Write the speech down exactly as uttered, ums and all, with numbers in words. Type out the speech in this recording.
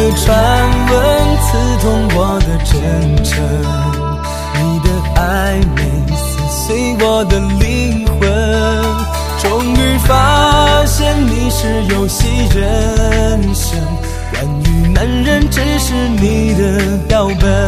的传闻刺痛我的真诚，你的暧昧撕碎我的灵魂，终于发现你是游戏人生，关于男人只是你的标本。